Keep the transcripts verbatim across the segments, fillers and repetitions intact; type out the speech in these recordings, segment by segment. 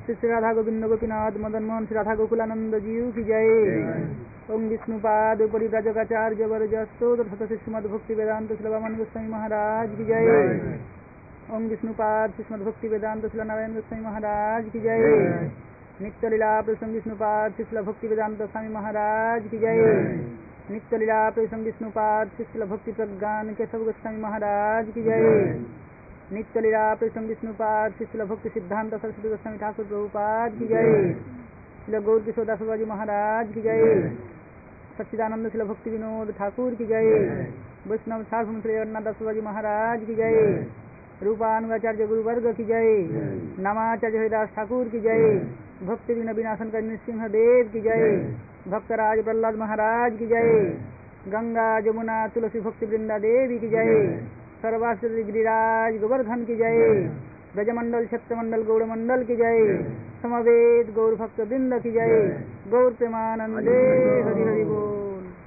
श्री श्री राधा गोविंद गोपीनाथ मदन मोहन श्री राधा गोकुलानंद जीव की जय। ओम विष्णुपाद परिव्राजकाचार्य वर्जस्तो तथा श्रीमद भक्ति वेदांत श्रीवामन गोस्वामी महाराज की जय। ओम विष्णुपाद श्रीमद भक्ति वेदांत श्री नारायण गोस्वामी महाराज की जय। नित्य लीला प्रसंग विष्णुपाद श्री भक्ति वेदांत स्वामी महाराज की जय। नित्य लीला प्रसंग विष्णुपाद श्री भक्ति प्रज्ञान केशव गोस्वामी महाराज की जय। नित्य लीला प्रसंग विष्णुपाद श्री भक्ति सिद्धांत सरस्वती गोस्वामी ठाकुर प्रभुपाद की जय। श्री गौर किशोर दास बाबा जी महाराज की जय। सच्चिदानंद श्री भक्ति विनोद ठाकुर की जय। वैष्णव सार्वभौम श्री जगन्नाथ दास बाबा जी महाराज की जय। रूपानुगाचार्य गुरुवर्ग की जय। नामाचार्य हरिदास ठाकुर की जय। भक्ति विघ्न विनाशन कर नृसिंह देव की जय। भक्तराज प्रहलाद महाराज की जय। गंगा जमुना तुलसी भक्ति वृंदा देवी की जय। सर्वाश्री गिरिराज गोवर्धन की जय। ब्रजमंडल छत्रमंडल गौड़मंडल की जय। समवेत गौर भक्त वृंद की जय। गौर प्रेमानंदे हरि हरि बोल।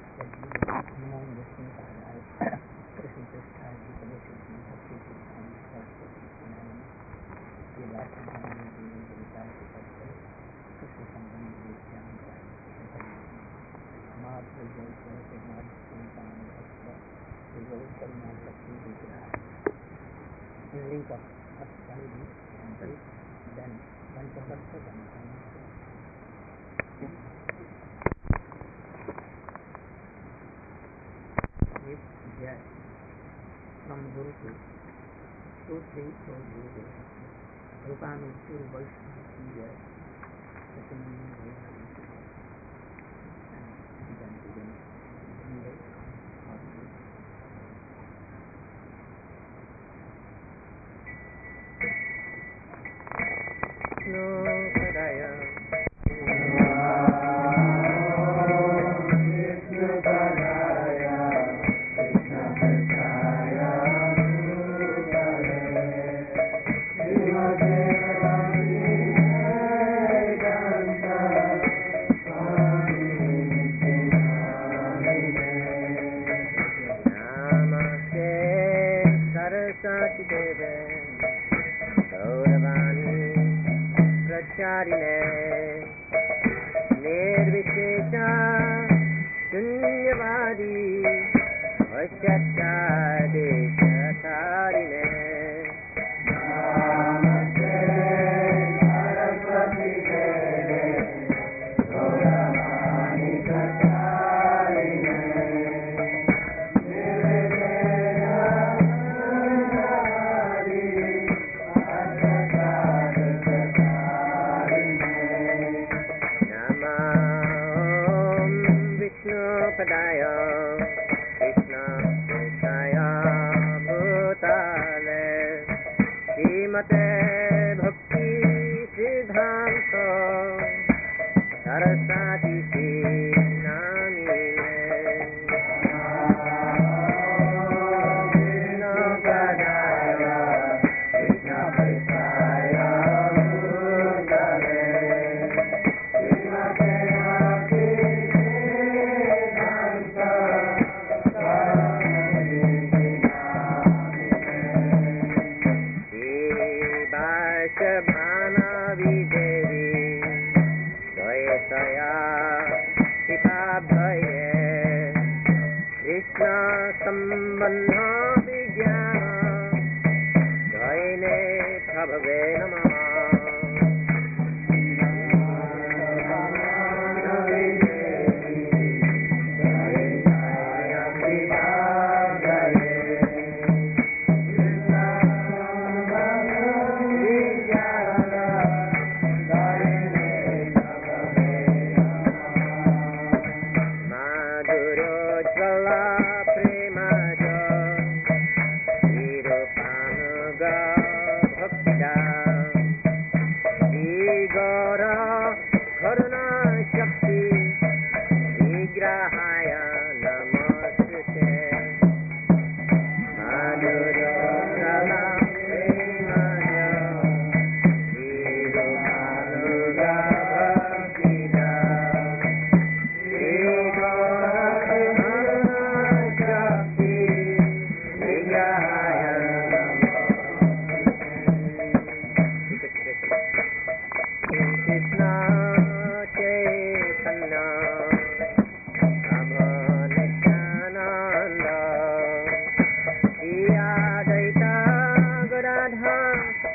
Link of actually then one percent if yes from Guru to two three four Guru Rupanu to Vaishnava yes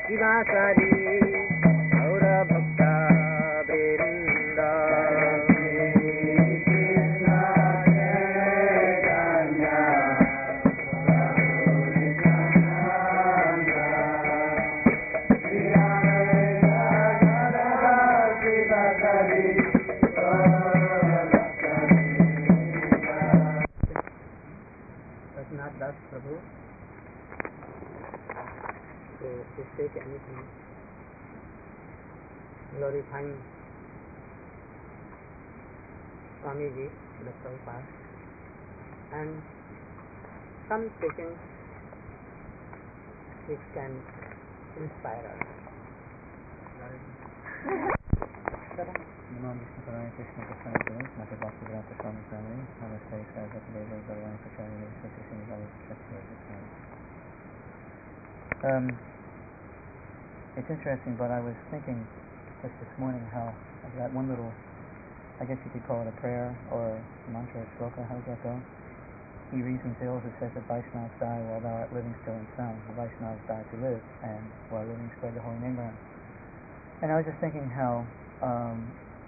Shivasari Gaura Bhakta Vrinda Raghunath Das Prabhu to, to state anything glorifying Swamiji, the Prabhupada, and some teachings which can inspire us. Namo Vishnu Krishna Prasad Guru, Mata Bhakti Vedanta Swami Family, Namaste Saraswati Deva Bhagavani Pracharya Sri Sri Bhagavad. Um, it's interesting, but I was thinking just this morning how that one little, I guess you could call it a prayer or a mantra or shloka, how does that go? He reasons ills, it says that Vaishnavas die while thou art living still in sound. The Vaishnavas die to live, and while living spread the holy name around. And I was just thinking how um,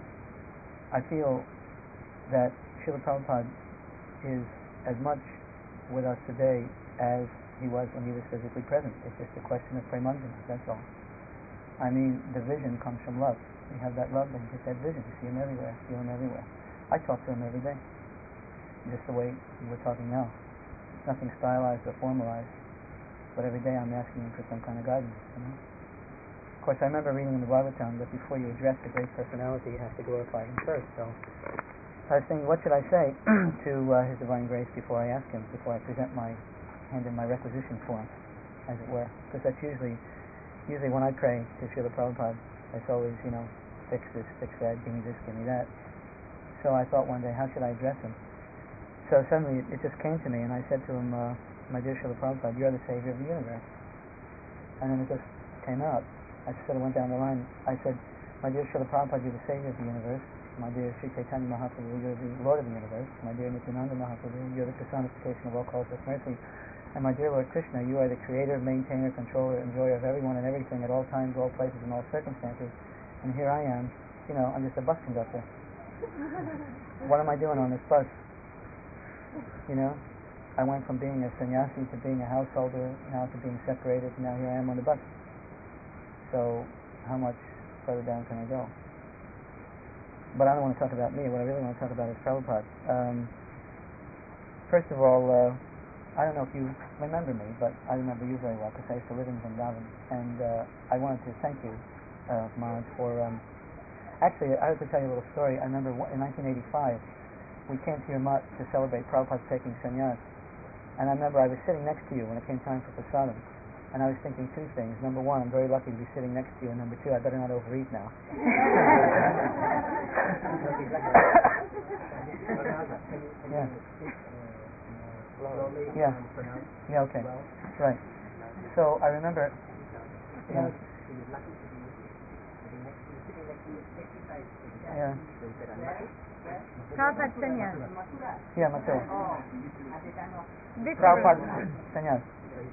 I feel that Srila Prabhupada is as much with us today as he was when he was physically present. It's just a question of premanjana, that's all. I mean, the vision comes from love. You have that love, then you get that vision. You see him everywhere, feel him everywhere. I talk to him every day, just the way we're talking now. Nothing stylized or formalized, but every day I'm asking him for some kind of guidance, you know. Of course, I remember reading in the Bhagavatam that before you address the great personality, you have to glorify him first. So I was thinking, what should I say to uh, His Divine Grace before I ask him, before I present my hand in my requisition form, as it were? Because that's usually, usually when I pray to Srila Prabhupada, it's always, you know, fix this, fix that, give me this, give me that. So I thought one day, how should I address him? So suddenly it, it just came to me, and I said to him, uh, my dear Srila Prabhupada, you're the Savior of the universe. And then it just came out. I sort of went down the line. I said, my dear Srila Prabhupada, you're the Savior of the universe. My dear Sri Chaitanya Mahaprabhu, you're the Lord of the universe. My dear Nityananda Mahaprabhu, you're the personification of all causeless mercy. And my dear Lord Krishna, you are the creator, maintainer, controller, enjoyer of everyone and everything at all times, all places, and all circumstances. And here I am, you know, I'm just a bus conductor. What am I doing on this bus? You know, I went from being a sannyasi to being a householder, now to being separated, and now here I am on the bus. So, how much further down can I go? But I don't want to talk about me. What I really want to talk about is Prabhupada. Um, first of all, uh, I don't know if you remember me, but I remember you very well because I used to live in Vrindavan. And uh, I wanted to thank you, uh, Maharaj, for... Um, actually, I have to tell you a little story. I remember in nineteen eighty-five, we came to your mutt to celebrate Prabhupada taking sannyas. And I remember I was sitting next to you when it came time for prasadam. And I was thinking two things. Number one, I'm very lucky to be sitting next to you. And number two, I better not overeat now. yeah. Yeah. Yeah, okay. Right. So I remember... Yeah. Yeah. Prabhupada sannyas. Yeah, Mathura. Which Prabhupada sannyas.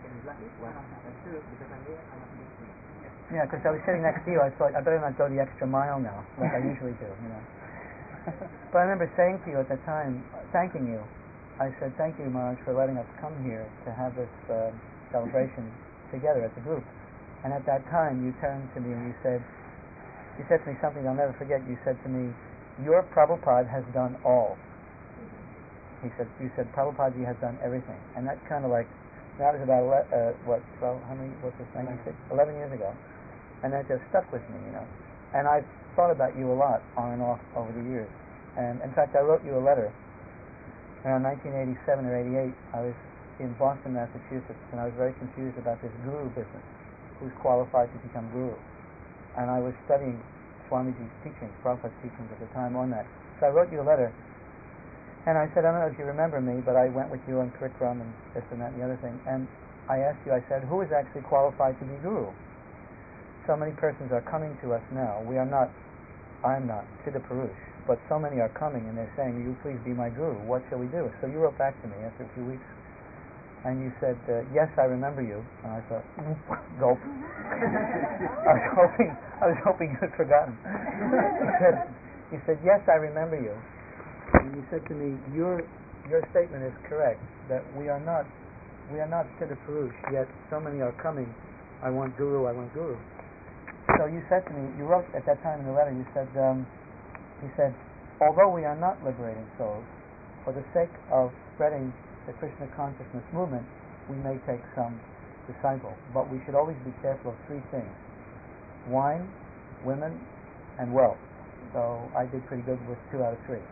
Yeah, because I was sitting next to you, I thought I better not go the extra mile now, like I usually do, you know. But I remember saying to you at the time, thanking you. I said, thank you, Maharaj, for letting us come here to have this uh, celebration together as a group. And at that time, you turned to me and you said, you said to me something I'll never forget. You said to me, your Prabhupada has done all. He said, you said, Prabhupada has done everything. And that kind of like, that was about, uh, what, twelve, how many, what's this, ninety-six, eleven years ago. And that just stuck with me, you know. And I've thought about you a lot, on and off, over the years. And in fact, I wrote you a letter. Around nineteen eighty-seven or eighty-eight, I was in Boston, Massachusetts, and I was very confused about this guru business. Who's qualified to become guru? And I was studying Swamiji's teachings, Prabhupada's teachings at the time on that. So I wrote you a letter. And I said, I don't know if you remember me, but I went with you on Kirikram and this and that and the other thing. And I asked you, I said, who is actually qualified to be guru? So many persons are coming to us now. We are not, I'm not, Siddha Purush, but so many are coming and they're saying, will you please be my guru? What shall we do? So you wrote back to me after a few weeks and you said, uh, yes, I remember you. And I thought, gulp. I was hoping I was hoping you had forgotten. He said, he said, yes, I remember you. And he said to me, your your statement is correct, that we are not we are not Siddha Purush, yet so many are coming. I want Guru, I want Guru. So you said to me, you wrote at that time in the letter, you said, um, you said, although we are not liberating souls, for the sake of spreading the Krishna consciousness movement, we may take some disciple, but we should always be careful of three things: wine, women, and wealth. So I did pretty good with two out of three.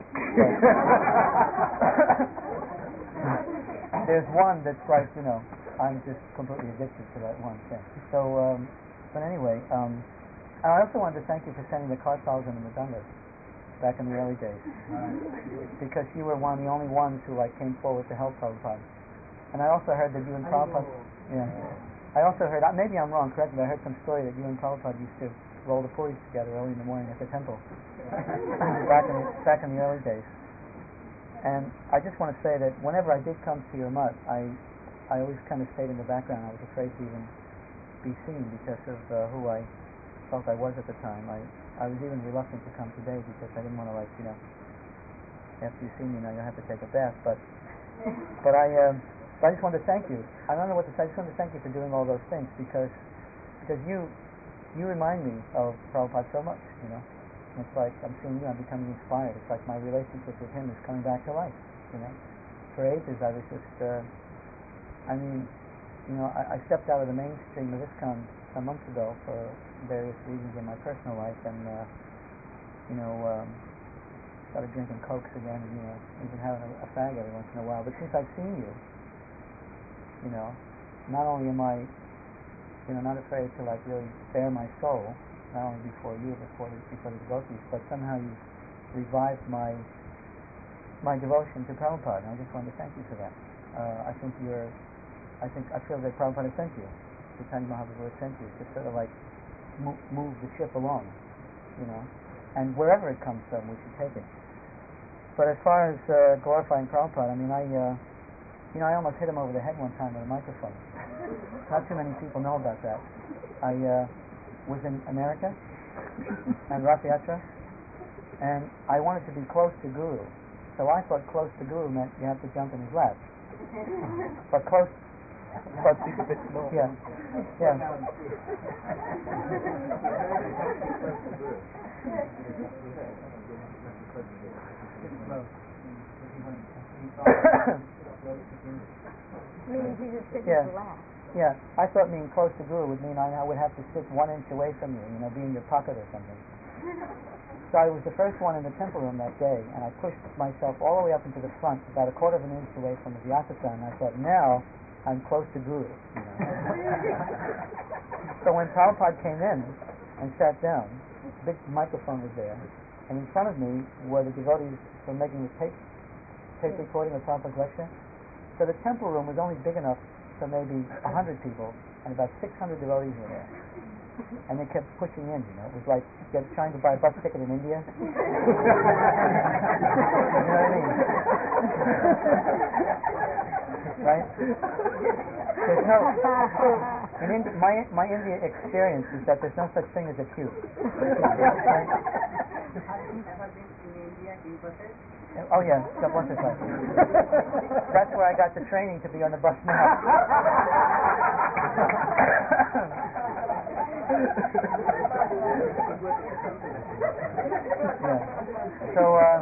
There's one that's like, you know, I'm just completely addicted to that one thing. So, um, but anyway, um, and I also wanted to thank you for sending the Kartals and the Mridangas back in the early days, because you were one of the only ones who like came forward to help Prabhupada. And I also heard that you and Prabhupada, yeah, I also heard, maybe I'm wrong, correct me, I heard some story that you and Prabhupada used to roll the puris together early in the morning at the temple back in the, back in the early days. And I just want to say that whenever I did come to your mutt, I I always kind of stayed in the background. I was afraid to even be seen because of uh, who I felt I was at the time. I, I was even reluctant to come today because I didn't want to, like, you know, after you see me now you'll have to take a bath. But but I uh, but I just wanted to thank you. I don't know what to say. I just wanted to thank you for doing all those things because because you you remind me of Prabhupada so much, you know. And it's like I'm seeing you, I'm becoming inspired. It's like my relationship with him is coming back to life, you know. For ages I was just, uh, I mean, you know, I, I stepped out of the mainstream of ISKCON some months ago for various reasons in my personal life, and uh, you know, um, started drinking cokes again, and you know, even having a, a fag every once in a while. But since I've seen you, you know, not only am I, you know, not afraid to like really bare my soul, not only before you, before the, before the devotees, but somehow you revived my my devotion to Prabhupada, and I just wanted to thank you for that. Uh, I think you're, I think I feel that Prabhupada sent you, Chaitanya Mahaprabhu sent you to sort of like move, move the ship along, you know, and wherever it comes from, we should take it. But as far as uh, glorifying Prabhupada, I mean, I, uh, you know, I almost hit him over the head one time with a microphone. Not too many people know about that. I uh, was in America and Rath Yatra, and I wanted to be close to Guru. So I thought close to Guru meant you have to jump in his lap. But close, but yeah, yeah. Meaning he just sit Yeah. in his lap. Yeah, I thought being close to Guru would mean I, I would have to sit one inch away from you, you know, be in your pocket or something. So I was the first one in the temple room that day, and I pushed myself all the way up into the front, about a quarter of an inch away from the Vyasasana, and I thought, now I'm close to Guru. You know? So when Prabhupada came in and sat down, a big microphone was there, and in front of me were the devotees who were making the tape, tape recording of Prabhupada's lecture. So the temple room was only big enough for maybe a hundred people, and about six hundred devotees were there. And they kept pushing in, you know. It was like get, trying to buy a bus ticket in India. You know what I mean? Right? There's no. In Indi- my my India experience is that there's no such thing as a queue. Right? Oh yeah, once or twice. That's where I got the training to be on the bus now. Yeah. So uh,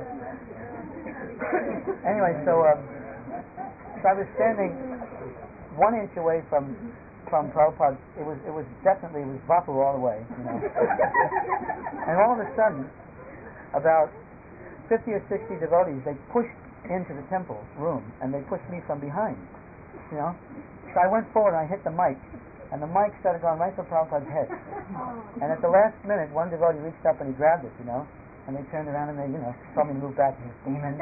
anyway, so um, so I was standing one inch away from from Prabhupada. It was it was definitely it was Vapu all the way, you know. And all of a sudden, about fifty or sixty devotees, they pushed into the temple room, and they pushed me from behind, you know. So I went forward and I hit the mic, and the mic started going right for Prabhupada's head. And at the last minute, one devotee reached up and he grabbed it, you know, and they turned around and they, you know, told me to move back. Demon.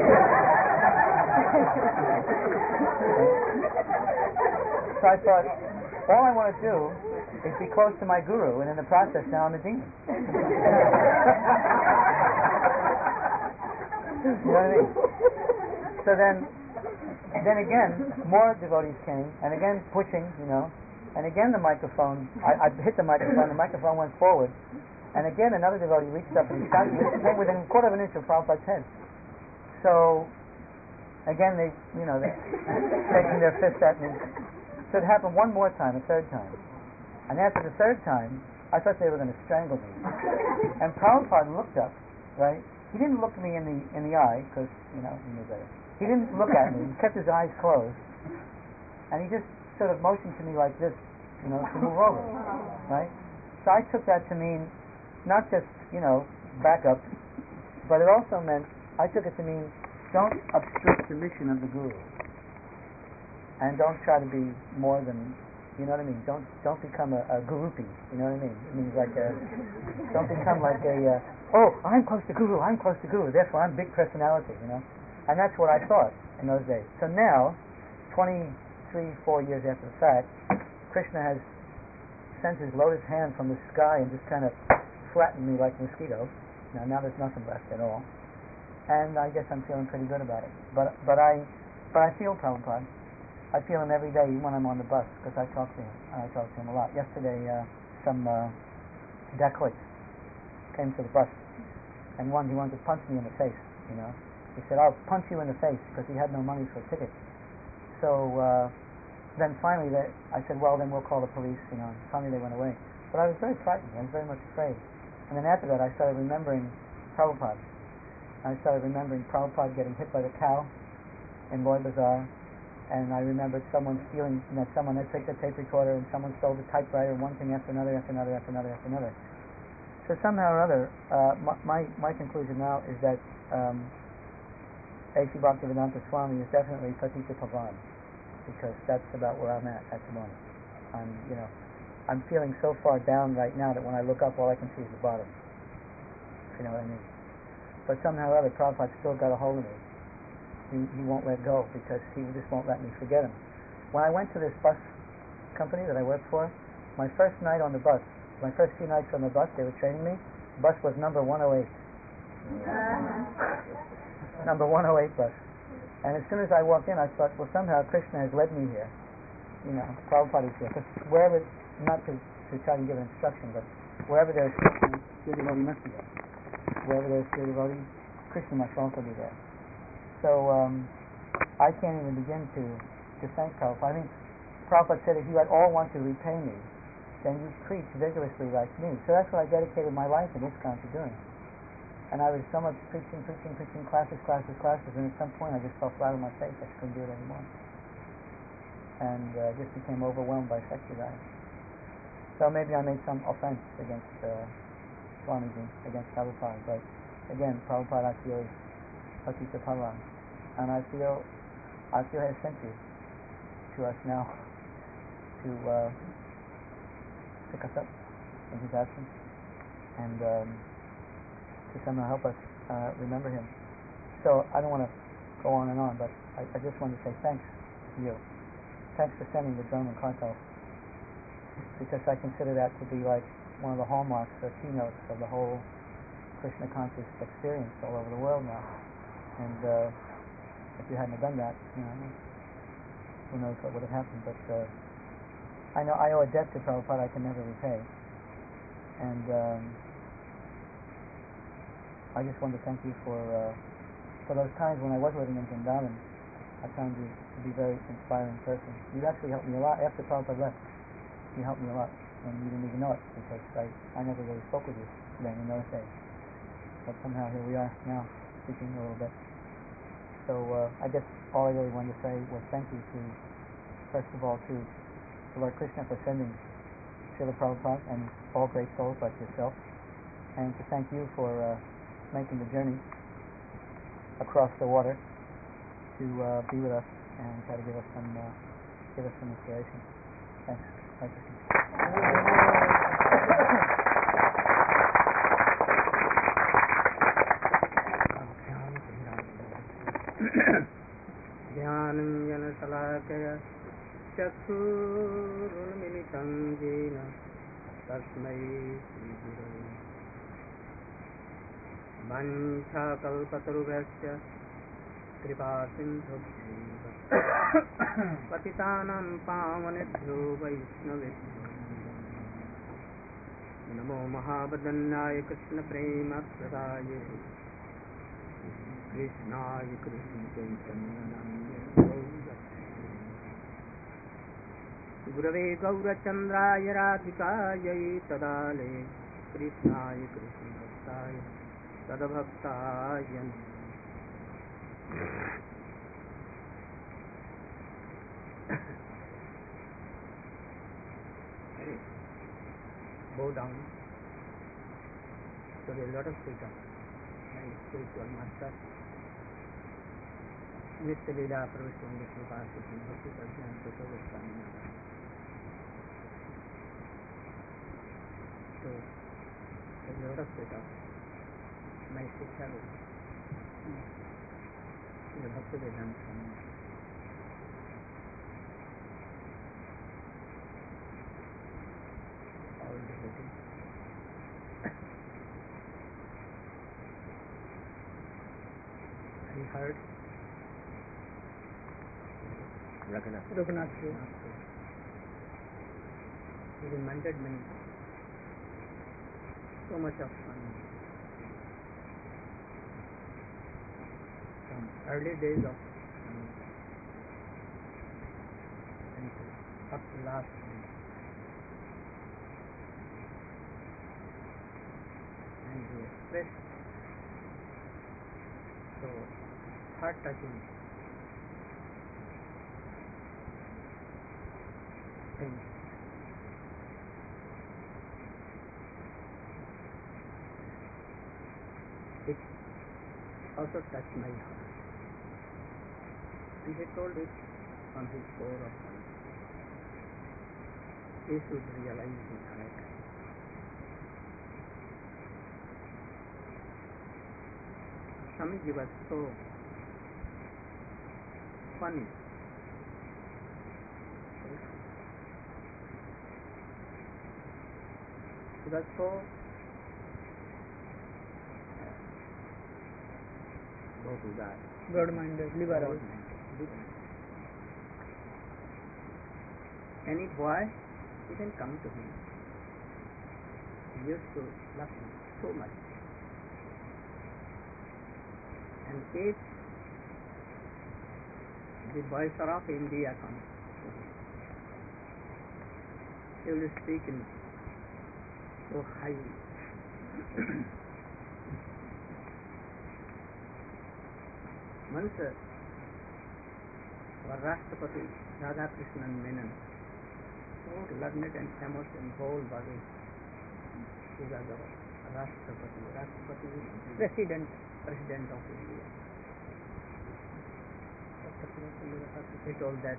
So I thought, all I want to do is be close to my guru, and in the process, now I'm a demon. You know what I mean? So then, then again, more devotees came, and again pushing, you know, And again the microphone, I, I hit the microphone, the microphone went forward, and again another devotee reached up and he shouted, they within a quarter of an inch of Prabhupada's head. So, again they, you know, they're taking their fist at me. So it happened one more time, a third time. And after the third time, I thought they were going to strangle me. And Prabhupada looked up, right? He didn't look me in the in the eye, because, you know, he knew better. He didn't look at me. He kept his eyes closed. And he just sort of motioned to me like this, you know, to move over, right? So I took that to mean not just, you know, back up, but it also meant, I took it to mean don't obstruct the mission of the Guru. And don't try to be more than, you know what I mean? Don't don't become a, a gurupi, you know what I mean? It means like a, don't become like a, uh, oh, I'm close to Guru, I'm close to Guru, therefore I'm big personality, you know? And that's what I thought in those days. So now, twenty-three, four years after the fact, Krishna has sent his lotus hand from the sky and just kind of flattened me like a mosquito. Now, now there's nothing left at all. And I guess I'm feeling pretty good about it. But but I but I feel Prabhupada. I feel him every day, even when I'm on the bus, because I talk to him. I talk to him a lot. Yesterday, uh, some uh, dacoits came to the bus, and one, he wanted to punch me in the face, you know. He said, I'll punch you in the face, because he had no money for a ticket. So uh, then finally, they, I said, well, then we'll call the police, you know. And finally they went away. But I was very frightened. I was very much afraid. And then after that, I started remembering Prabhupada. I started remembering Prabhupada getting hit by the cow in Loy Bazaar. And I remembered someone stealing, you know, someone had taken the tape recorder and someone stole the typewriter, and one thing after another, after another, after another, after another. So somehow or other, uh, my, my conclusion now is that um, A C Bhaktivedanta Swami is definitely Patita Pavan, because that's about where I'm at at the moment. I'm, you know, I'm feeling so far down right now that when I look up, all I can see is the bottom. If you know what I mean. But somehow or other, Prabhupada still got a hold of me. He, he won't let go, because he just won't let me forget him. When I went to this bus company that I worked for, my first night on the bus, my first few nights on the bus, they were training me. The bus was number one oh eight. Number one oh eight bus. And as soon as I walked in, I thought, well, somehow Krishna has led me here. You know, Prabhupada is here. Because wherever, not to, to try to give instruction, but wherever there's Krishna, your devotee must be there. Wherever there's your devotee, Krishna must also be there. So um, I can't even begin to, to thank Prabhupada. I mean, Prabhupada said, if you at all want to repay me, then you preach vigorously like me. So that's what I dedicated my life in ISKCON to doing. And I was so much preaching, preaching, preaching, classes, classes, classes, and at some point I just fell flat on my face. I just couldn't do it anymore. And uh, just became overwhelmed by Shaktivedanta. So maybe I made some offense against uh, Swamiji, against Prabhupada. But again, Prabhupada I feel is Patita Pavan. And I feel I feel has sent you to us now to uh, pick us up in his absence and um, to somehow help us uh, remember him. So I don't want to go on and on, but I, I just want to say thanks to you. Thanks for sending the drum and kartal, because I consider that to be like one of the hallmarks or keynotes of the whole Krishna conscious experience all over the world now. And uh, if you hadn't done that, you know, who knows what would have happened. But uh, I know I owe a debt to Prabhupada I can never repay. And um, I just want to thank you for uh, for those times when I was living in Vrindavan. I found you to be a very inspiring person. You actually helped me a lot after Prabhupada left. You helped me a lot, and you didn't even know it, because I, I never really spoke with you then in those days. But somehow here we are now, speaking a little bit. So uh, I guess all I really wanted to say was thank you to, first of all, to, to Lord Krishna for sending Srila Prabhupada and all great souls like yourself, and to thank you for uh, making the journey across the water to uh, be with us and try to give us some uh, give us some inspiration. Thanks. Thank you. Dhyananjana salakaya chakshuruन्मिलितं येन तस्मै श्री गुरवे वंशाकल्पतरुभ्यश्च कृपा सिन्धुभ्यैव पतितानां पावनेभ्यो वैष्णवेभ्यो नमो महावदन्याय कृष्णप्रेमप्रदाय कृष्णाय कृष्णचैतन्यनाम्ने गुरवे गौरचन्द्राय राधिकायै तदालये कृष्णाय कृष्णभक्ताय तद्भक्ताय bow down to the lotus feet of my spiritual master, Nitya Leela Pravishwanga Sripasati Bhakti Prajnan Tuto Goswami Maharaj. So, the lotus feet of my Shiksha Guru, the Bhakti Vedanta Swami. All devotees. I heard Raghunath. Raghunath ji. He reminded me so much of fun from early days of um, and up to last day. And he expressed so heart-touching things. It also touched my heart. And he told it from his core of heart. He should realize his heart. Swamiji was so funny. He was so go to God. Broad-minded, liberal. Any boy, he can come to him. He used to love him so much. And if the boys are of India come to him, he will speak in so highly. Once uh, our Rashtrapati Radhakrishnan Menon, so learned and famous in whole body, he was our Rashtrapati, Rashtrapati President. President of India. He told that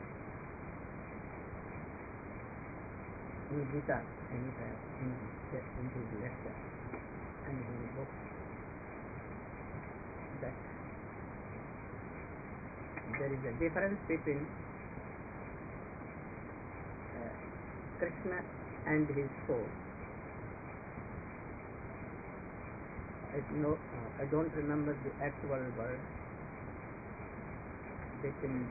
in Gita, anytime, in, in his lecture, and in his book, that there is a difference between uh, Krishna and his soul. I know, uh, I don't remember the actual word between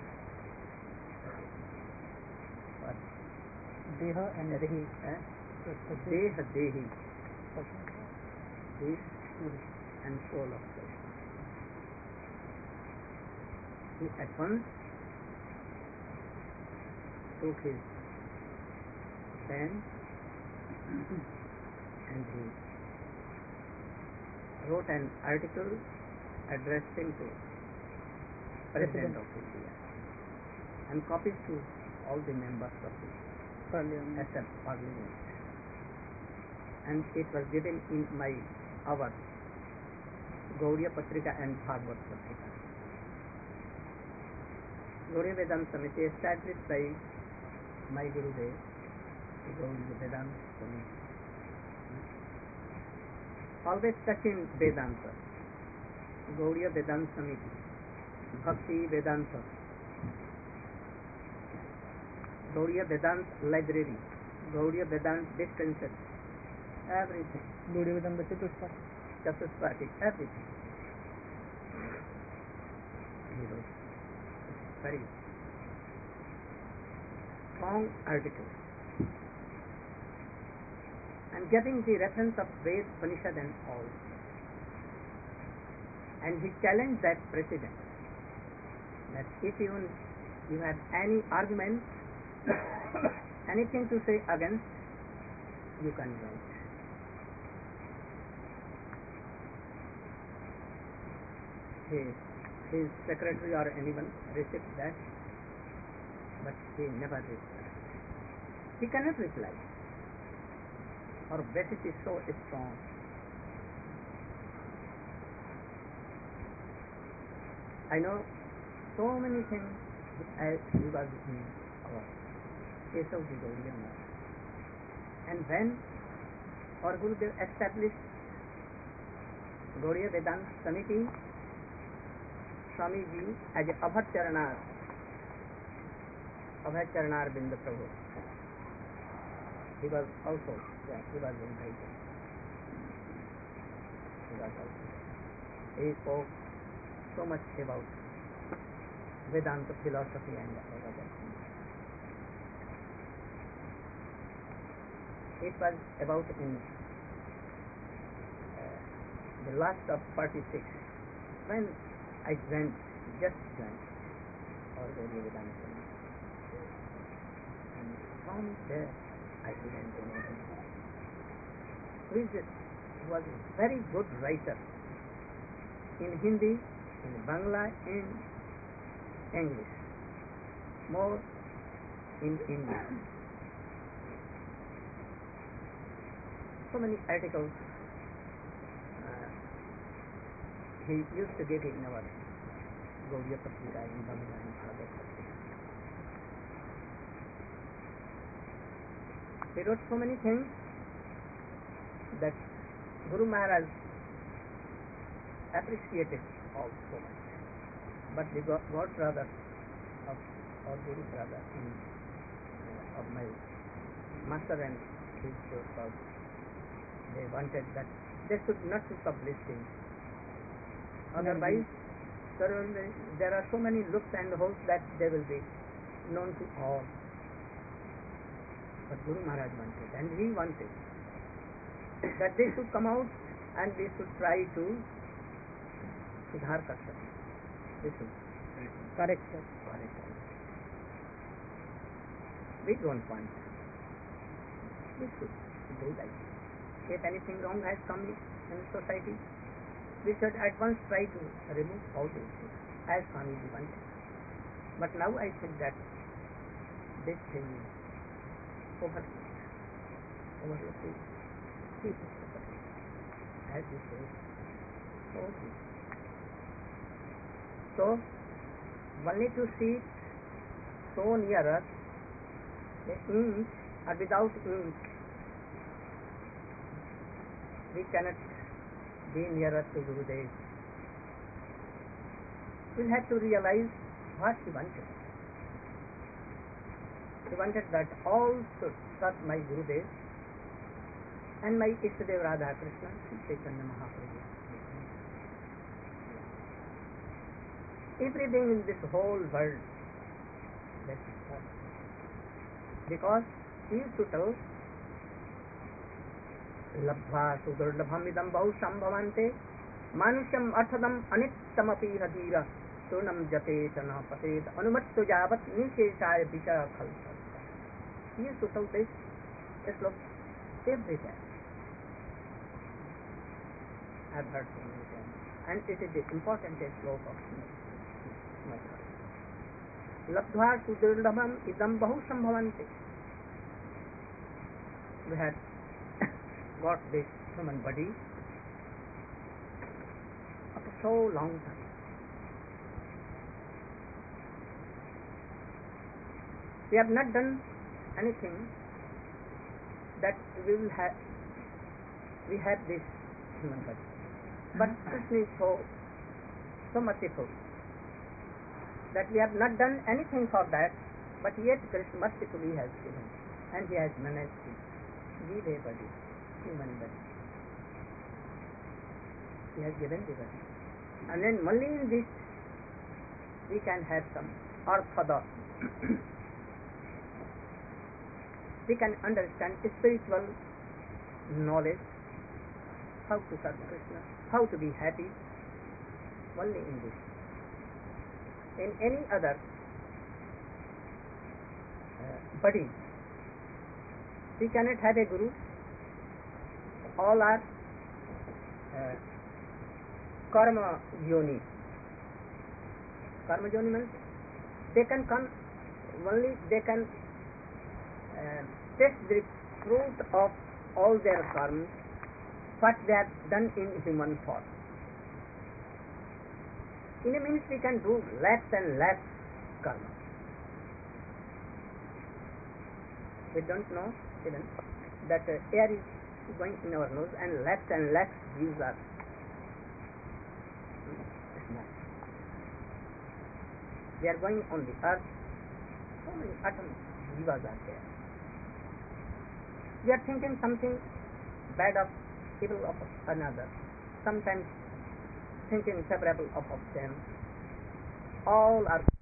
what? Deha and Dehi. Eh? Deha Dehi, this and soul of Krishna. He at once took his pen and he wrote an article addressing to President of India and copied to all the members of the Parliament. S M Parliament. And it was given in my hour, Gauriya Patrika and Bhagavad Patrika. Gauriya Vedanta Samiti established by my Gurudev, Gauriya Vedanta Samiti. Always touching Vedanta, Gauriya Vedanta Samiti, Bhakti Vedanta, Gauriya Vedanta Library, Gauriya Vedanta Dispensary, everything. Gauriya Vedanta Chatushpati. Chatushpati, everything. He wrote. very strong article and giving the reference of Ved, Upanishad and all. And he challenged that precedent that if you, you have any argument, anything to say against, you can write. His, his secretary or anyone received that, but he never replied. He cannot reply. Our basis is so strong. I know so many things as regards in our Keshav Ji Gaudiya Maharaj. And when our Gurudev established Gaudiya Vedanta Samiti, Swamiji as a Abhay Charanar, Abhay Charanar Binda Prabhu, he was also, yeah, he was invited. He was also. He spoke so much about Vedanta philosophy and all other things. It was about in uh, the last of forty-six when I went, just went, or Gaudiya Vedanta. And from there I began to know him. Who is this? He was a very good writer in Hindi, in Bangla, in English, more in English. So many articles uh, he used to give in our Gaudiya Patrika in Bangla and Bhagavad Patrika. He wrote so many things that Guru Maharaj appreciated all so much. But the God, God brother of or Guru brother in, uh, of my master and his God, they wanted that they should not to publish things. Otherwise, there, will be, there are so many loops and holes that they will be known to all. But Guru Maharaj wanted, and we wanted, that they should come out and we should try to sudhar kar sakte. We should correct, sir. correct. We don't want. We should do that. If anything wrong has come in society, we should at once try to remove all these things, as Swamiji wanted. But now I think that this thing is overlooked. Overlooked is people, as we say. So, so only to see so near us, the ink or without ink, we cannot be nearer to Gurudev. We'll have to realize what he wanted. He wanted that all should serve my Gurudev and my Ishtadev Radha Krishna, Chaitanya Mahaprabhu. Everything in this whole world, that is all. Because he used to tell, Labdha sudurlabham idam bahu sambhavante manusyam arthadam anittamapi hadira sunam japetana patet anumattu javat nisheshaya vicha khalsa. He used to tell this, this look everywhere. I have heard so many times. And it is the important slope of my heart. Labdha sudurlabham idam bahu sambhavante. We had got this human body after so long time. We have not done anything that we will have. We have this human body, but Krishna is so so merciful that we have not done anything for that, but yet Krishna mercifully has given, and he has managed to give a body. Human body. He has given the body. And then only in this we can have some orthodox, we can understand spiritual knowledge, how to serve Krishna, how to be happy, only in this. In any other uh, body, we cannot have a guru. All are uh, karma yoni. Karma yoni means they can come only, they can uh, taste the fruit of all their karma, what they have done in human form. In a minute we can do less and less karma. We don't know even that uh, air is going in our nose and less and less views are. We are going on the earth, so many atoms, jivas are there. We are thinking something bad of, evil of another, sometimes thinking favorable of, of them. All are